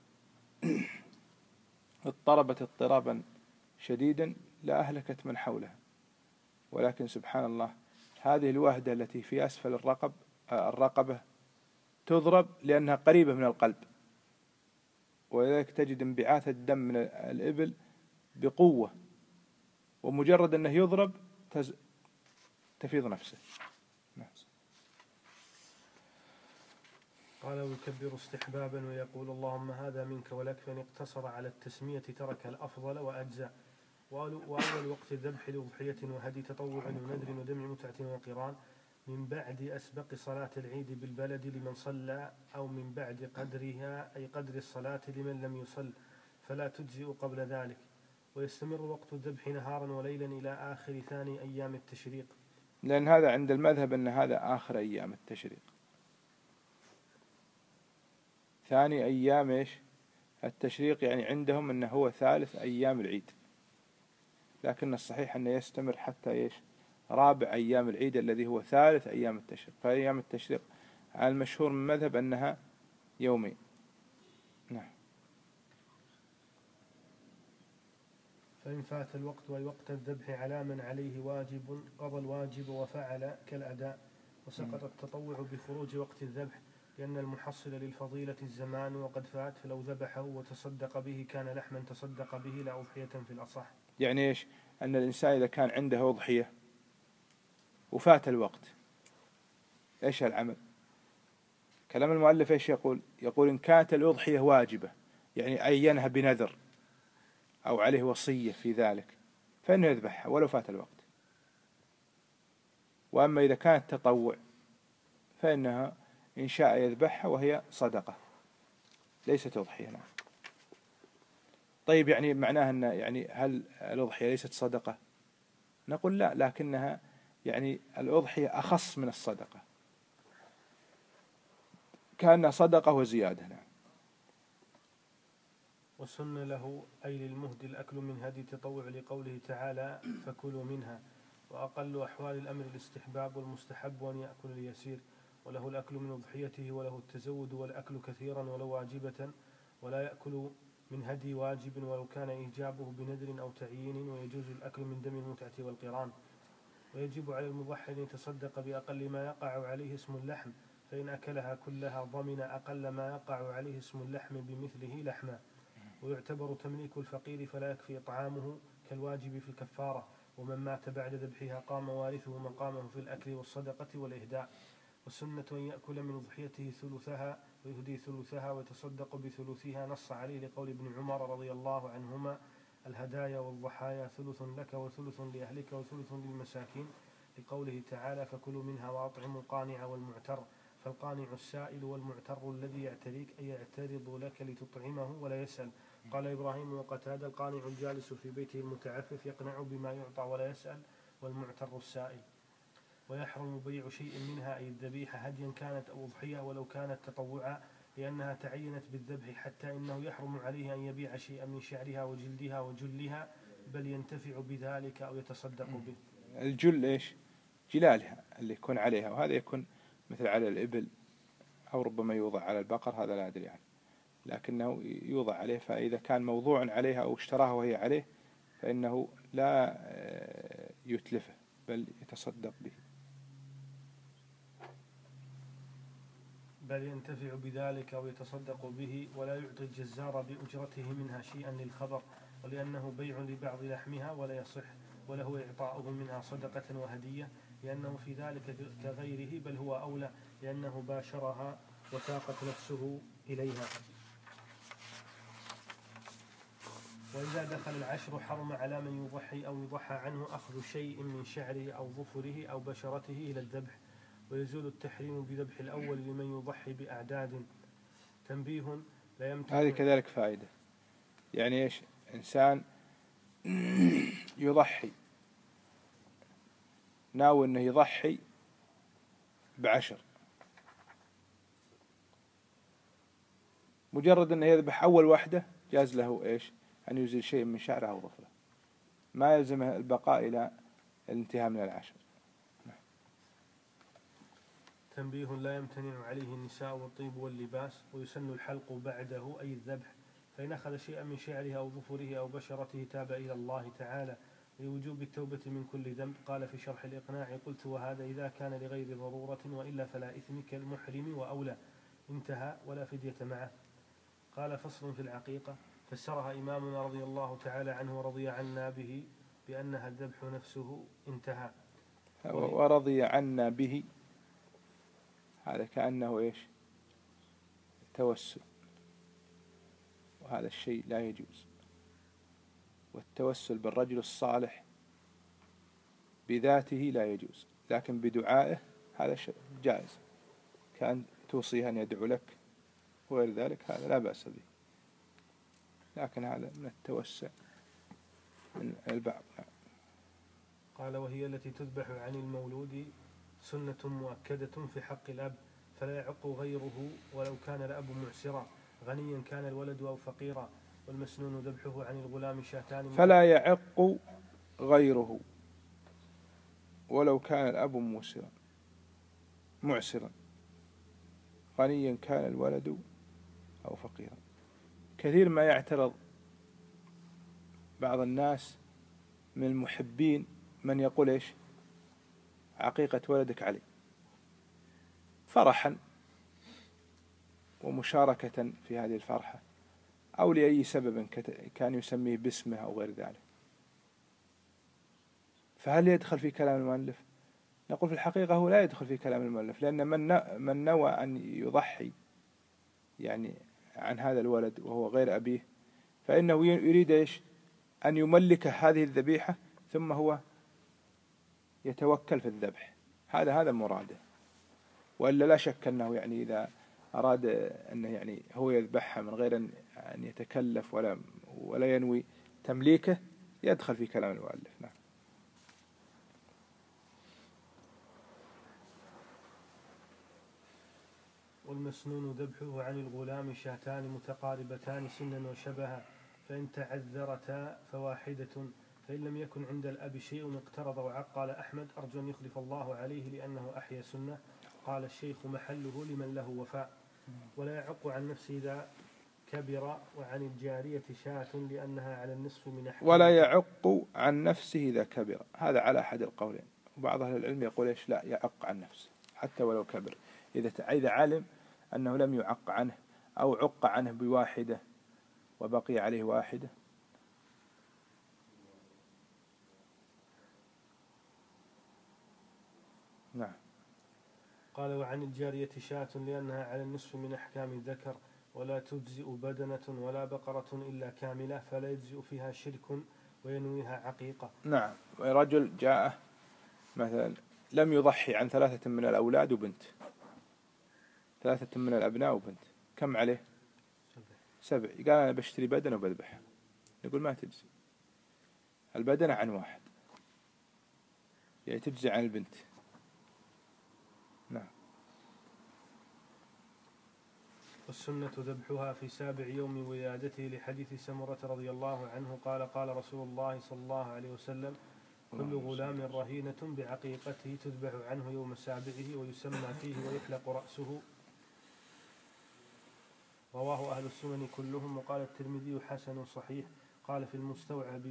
اضطربت اضطرابا شديدا لأهلكت من حولها، ولكن سبحان الله هذه الوهدة التي في أسفل الرقبة تضرب لأنها قريبة من القلب، ولذلك تجد انبعاث الدم من الإبل بقوة، ومجرد أنه يضرب تفيض نفسه. قال: ويكبر استحبابا ويقول: اللهم هذا منك ولك. فإن اقتصر على التسمية ترك الأفضل وأجزاء. وأول وقت الذبح لأضحية وهدي تطوع ونذر ودمع متعة وقران، من بعد أسبق صلاة العيد بالبلد لمن صلى، أو من بعد قدرها أي قدر الصلاة لمن لم يصل، فلا تجزئ قبل ذلك. ويستمر وقت الذبح نهارا وليلا إلى آخر ثاني أيام التشريق، لأن هذا عند المذهب أن هذا آخر أيام التشريق. ثاني أيام إيش التشريق؟ يعني عندهم أنه هو ثالث أيام العيد، لكن الصحيح أنه يستمر حتى إيش رابع أيام العيد الذي هو ثالث أيام التشريق. فأيام التشريق على المشهور من المذهب أنها يومين. نعم. فإن فات الوقت ووقت الذبح على من عليه واجب قضى الواجب وفعل كالأداء. وسقط التطوع بخروج وقت الذبح، لأن المحصل للفضيلة الزمان وقد فات، فلو ذبحه وتصدق به كان لحما تصدق به لا أضحية في الأصح. يعني إيش؟ أن الإنسان إذا كان عنده أضحية وفات الوقت إيش العمل؟ كلام المؤلف إيش يقول؟ يقول إن كانت الأضحية واجبة، يعني أينها بنذر أو عليه وصية في ذلك، فإنه يذبحها ولو فات الوقت. وأما إذا كانت تطوع فإنها إن شاء يذبحها وهي صدقة ليست أضحية. نعم. طيب يعني معناها أن يعني هل الأضحية ليست صدقة؟ نقول لا، لكنها يعني الأضحية أخص من الصدقة، كأنها صدقة وزيادة. نعم. وسن له أي للمهدي الأكل من هدي تطوع لقوله تعالى فكلوا منها. وأقل أحوال الأمر الاستحباب والمستحب أن يأكل اليسير، وله الأكل من أضحيته، وله التزود والأكل كثيرا ولو واجبة، ولا يأكل من هدي واجب ولو كان إيجابه بنذر أو تعيين، ويجوز الأكل من دم المتعة والقران. ويجب على المضحي أن يتصدق بأقل ما يقع عليه اسم اللحم، فإن أكلها كلها ضمن أقل ما يقع عليه اسم اللحم بمثله لحما. ويعتبر تمليك الفقير فلا يكفي إطعامه كالواجب في الكفارة. ومن مات بعد ذبحها قام وارثه مقامه في الأكل والصدقة والإهداء. والسنة أن يأكل من أضحيته ثلثها ويهدي ثلثها ويتصدق بثلثها، نص عليه لقول ابن عمر رضي الله عنهما الهدايا والضحايا ثلث لك وثلث لأهلك وثلث للمساكين، لقوله تعالى فكلوا منها وأطعموا القانع والمعتر. فالقانع السائل والمعتر الذي يعتريك أي يعترض لك لتطعمه ولا يسأل. قال إبراهيم وقتادة القانع الجالس في بيته المتعفف يقنع بما يعطى ولا يسأل، والمعتر السائل. ويحرم بيع شيء منها أي الذبيحة هديا كانت أو أضحية ولو كانت تطوعا، لأنها تعينت بالذبح، حتى إنه يحرم عليه أن يبيع شيئا من شعرها وجلدها وجلها، بل ينتفع بذلك أو يتصدق به. الجل إيش؟ جلالها اللي يكون عليها، وهذا يكون مثل على الإبل أو ربما يوضع على البقر، هذا لا أدري يعني، لكنه يوضع عليه. فإذا كان موضوع عليها أو اشتراها وهي عليه فإنه لا يتلفه بل يتصدق به. بل ينتفع بذلك أو يتصدق به، ولا يعطي الجزار بأجرته منها شيئا للخبر، ولأنه بيع لبعض لحمها ولا يصح، وله إعطاؤه منها صدقة وهدية، لأنه في ذلك كغيره، بل هو أولى لأنه باشرها وساقت نفسه إليها. وإذا دخل العشر حرم على من يضحي أو يضحى عنه أخذ شيء من شعره أو ظفره أو بشرته إلى الذبح، ويزول التحريم بذبح الأول لمن يضحي بأعداد. تنبيه لا يمتنع. هذه كذلك فائدة، يعني إيش؟ إنسان يضحي ناوي أنه يضحي ب10، مجرد أنه يذبح أول واحدة جاز له إيش؟ أن يزيل شيء من شعره أو ظفره، ما يلزمه البقاء إلى الانتهاء من 10. تنبيه لا يمتنع عليه النساء والطيب واللباس، ويسن الحلق بعده أي الذبح، فإن أخذ شيئا من شعره أو ظفره أو بشرته تاب إلى الله تعالى، لوجوب التوبة من كل ذنب. قال في شرح الإقناع قلت وهذا إذا كان لغير ضرورة، وإلا فلا إثم كالمحرم وأولى. انتهى ولا فدية معه. قال فصل في العقيقة، فسرها إمامنا رضي الله تعالى عنه ورضي عنا به بأنها الذبح نفسه. انتهى. ورضي عنا به، هذا كأنه إيش؟ توسل، وهذا الشيء لا يجوز. والتوسل بالرجل الصالح بذاته لا يجوز، لكن بدعائه هذا شيء جائز، كأن توصيه أن يدعو لك وغير ذلك، هذا لا بأس به، لكن هذا من التوسع من البعض. قال وهي التي تذبح عن المولود سنة مؤكدة في حق الأب، فلا يعق غيره ولو كان الأب معسرا، غنيا كان الولد أو فقيرا. والمسنون ذبحه عن الغلام شاتان. فلا يعق غيره ولو كان الأب معسرا، غنيا كان الولد أو فقيرا. كثير ما يعترض بعض الناس من المحبين من يقول إيش؟ عقيقة ولدك علي، فرحا ومشاركة في هذه الفرحة، أو لأي سبب كان يسميه باسمه أو غير ذلك، فهل يدخل في كلام المؤلف؟ نقول في الحقيقة هو لا يدخل في كلام المؤلف، لأن من نوى أن يضحي يعني عن هذا الولد وهو غير أبيه، فإنه يريد إيش؟ أن يملك هذه الذبيحة ثم هو يتوكل في الذبح، هذا مراده. وإلا لا شك أنه يعني إذا أراد أنه يعني هو يذبحها من غير أن يتكلف ولا ينوي تمليكه يدخل في كلام المؤلف. نعم. والمسنون ذبحه عن الغلام شاتان متقاربتان سنا وشبها، فإن تعذرتا فواحدة، فإن لم يكن عند الأب شيء اقترض وعق. قال أحمد: أرجو أن يخلف الله عليه لأنه أحيا سنة. قال الشيخ: محله لمن له وفاء. ولا يعق عن نفسه إذا كبر، وعن الجارية شاة لأنها على النصف من أحكام. ولا يعق عن نفسه إذا كبر، هذا على أحد القولين. وبعض أهل العلم يقول إيش؟ لا يعق عن نفسه حتى ولو كبر، إذا علم أنه لم يعق عنه أو عق عنه بواحدة وبقي عليه واحدة. نعم. قال: وعن الجارية شاة لأنها على النصف من أحكام الذكر، ولا تجزئ بدنة ولا بقرة إلا كاملة، فلا يجزئ فيها شرك وينويها عقيقة. نعم. رجل جاء مثلا لم يضحي عن 3 من الأولاد وبنت، 3 من الأبناء وبنت، كم عليه؟ 7. قال أنا بشتري بدنة وبذبحها، نقول ما تجزي البدنة عن واحد، يعني تجزي عن البنت. نعم. والسنة ذبحها في 7 يوم ولادته، لحديث سمرة رضي الله عنه قال: قال رسول الله صلى الله عليه وسلم: كل غلام رهينة بعقيقته تذبح عنه يوم 7 ويسمى فيه ويحلق رأسه. رواه أهل السنن كلهم. وقال الترمذي: حسن صحيح. قال في المستوعب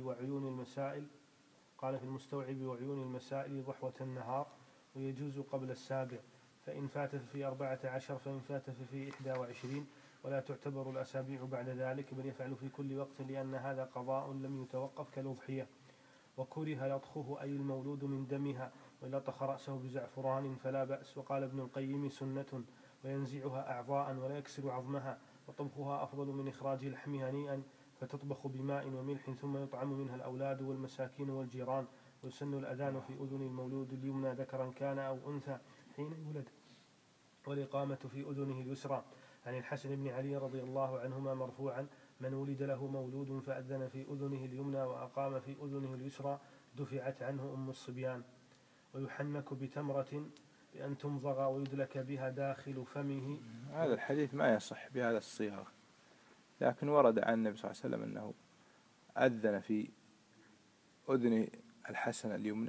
وعيون المسائل ضحوة النهار، ويجوز قبل 7، فإن فات في 14، فإن فات في 21، ولا تعتبر الأسابيع بعد ذلك، بل يفعل في كل وقت، لأن هذا قضاء لم يتوقف كالأضحية. وكره لطخه أي المولود من دمها، ولطخ رأسه بزعفران فلا بأس. وقال ابن القيم: سنة، وينزعها أعضاء ولا يكسر عظمها، وطبخها أفضل من إخراج لحمها نيئا، فتطبخ بماء وملح ثم يطعم منها الأولاد والمساكين والجيران. ويسن الأذان في أذن المولود اليمنى ذكرا كان أو أنثى حين يولد، والإقامة في أذنه اليسرى. عن الحسن بن علي رضي الله عنهما مرفوعا: من ولد له مولود فأذن في أذنه اليمنى وأقام في أذنه اليسرى دفعت عنه أم الصبيان. ويحنك بتمرة بأن تمضغ ويدلك بها داخل فمه. هذا الحديث ما يصح بهذا الصيغة، لكن ورد عن النبي صلى الله عليه وسلم أنه أذن في أذن الحسن اليمنى.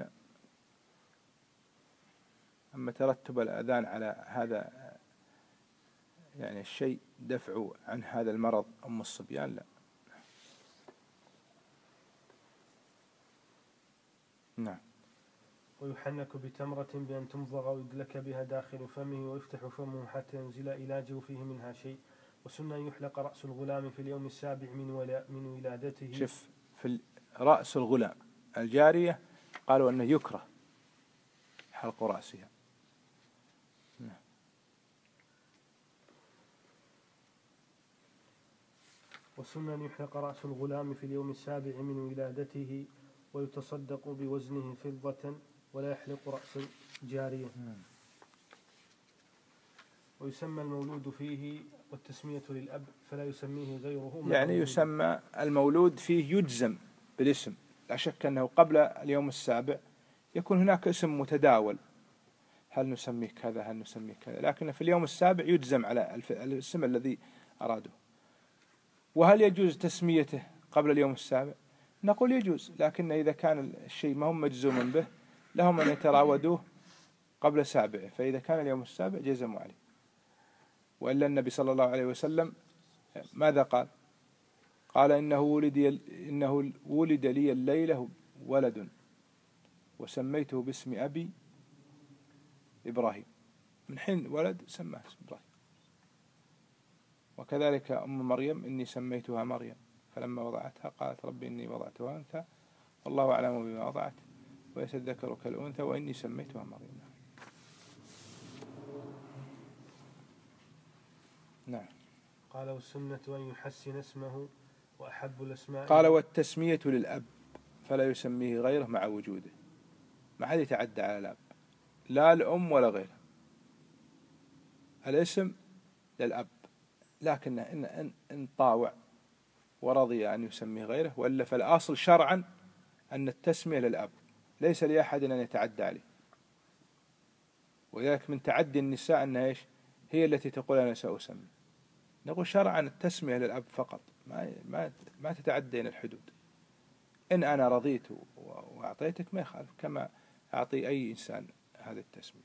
أما ترتب الأذان على هذا يعني الشيء دفع عن هذا المرض أم الصبيان، لا. نعم. ويحنك بتمرة بأن تمضغ ويدلك بها داخل فمه، ويفتح فمه حتى ينزل إلى جوفه منها شيء. وسنة يحلق رأس الغلام في اليوم 7 من ولادته. شف في رأس الغلام. الجارية قالوا أنه يكره حلق رأسها. نعم. وسنة يحلق رأس الغلام في اليوم 7 من ولادته، ويتصدق بوزنه فضة، ولا يحلق رأس الجارية. ويسمى المولود فيه والتسمية للأب، فلا يسميه غيره. يعني يسمى المولود فيه يجزم بالاسم، لا شك أنه قبل اليوم 7 يكون هناك اسم متداول، هل نسميه كذا هل نسميه كذا، لكن في اليوم 7 يجزم على الاسم الذي أراده. وهل يجوز تسميته قبل اليوم 7؟ نقول يجوز، لكن إذا كان الشيء ما هم مجزوما به لهم أن يتراودوه قبل 7، فإذا كان اليوم 7 جزموا عليه. وإلا النبي صلى الله عليه وسلم ماذا قال؟ قال إنه ولد لي الليلة ولد وسميته باسم أبي إبراهيم، من حين ولد سماه اسم إبراهيم. وكذلك أم مريم إني سميتها مريم، فلما وضعتها قالت ربي إني وضعتها أنثى والله أعلم بما وضعت وليس الذكر كالأنثى وإني سميتها مريم. نعم. قال: والسنة أن يحسن اسمه، وأحب الأسماء. قال: والتسمية للأب، فلا يسميه غيره مع وجوده. ما حد يتعدى على الأب، لا الأم ولا غيره. الاسم للأب، لكن إن طاوع ورضي أن يسميه غيره، وإلا فالأصل شرعا أن التسمية للأب، ليس لأحد أن يتعدى عليه. وذلك من تعدي النساء أنها إيش؟ هي التي تقول أنا سأسمي. نقول شرعا التسمية للأب فقط، ما تتعدين الحدود. إن أنا رضيت وأعطيتك ما يخالف، كما أعطي أي إنسان هذه التسمية.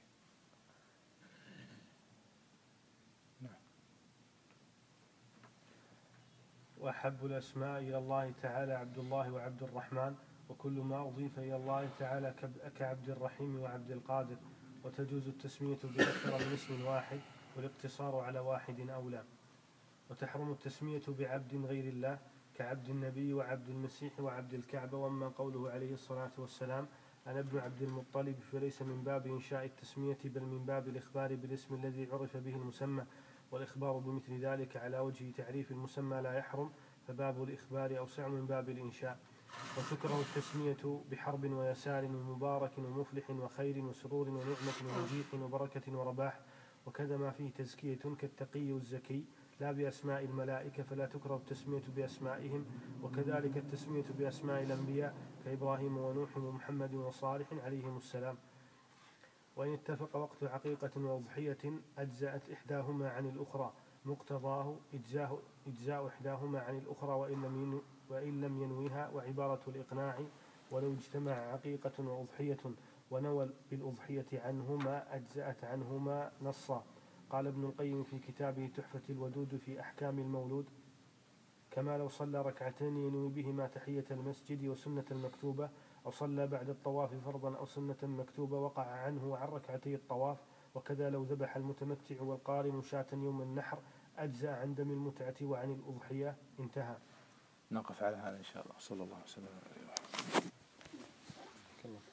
وأحب الأسماء إلى الله تعالى عبد الله وعبد الرحمن، وكل ما أضيف إلى الله تعالى كعبد الرحيم وعبد القادر. وتجوز التسمية بأكثر من اسم واحد، والاقتصار على واحد أولى. وتحرم التسمية بعبد غير الله كعبد النبي وعبد المسيح وعبد الكعبة. وأما قوله عليه الصلاة والسلام أنا ابن عبد المطلب، فليس من باب إنشاء التسمية، بل من باب الإخبار بالاسم الذي عرف به المسمى، والإخبار بمثل ذلك على وجه تعريف المسمى لا يحرم، فباب الإخبار أوسع من باب الإنشاء. وتكره التسمية بحرب ويسار ومبارك ومفلح وخير وسرور ونعمة ونجيح وبركة ورباح، وكذا ما فيه تزكية كالتقي والزكي، لا بأسماء الملائكة فلا تكره التسمية بأسمائهم. وكذلك التسمية بأسماء الأنبياء كإبراهيم ونوح ومحمد وصالح عليهم السلام. وإن اتفق وقت عقيقة وأضحية أجزأت إحداهما عن الأخرى، مقتضاه إجزاء إحداهما عن الأخرى وإن لم ينويها. وعبارة الإقناع ولو اجتمع عقيقة وأضحية ونوى بالأضحية عنهما أجزأت عنهما نصا. قال ابن القيم في كتابه تحفة الودود في أحكام المولود كما لو صلى ركعتين ينوي بهما تحية المسجد وسنة المكتوبة، أو صلى بعد الطواف فرضا أو سنة مكتوبة وقع عنه وعن ركعتي الطواف. وكذا لو ذبح المتمتع والقارن شاة يوم النحر أجزأ عن دم المتعة وعن الأضحية. انتهى. نقف على هذا إن شاء الله. صلى الله عليه وسلم.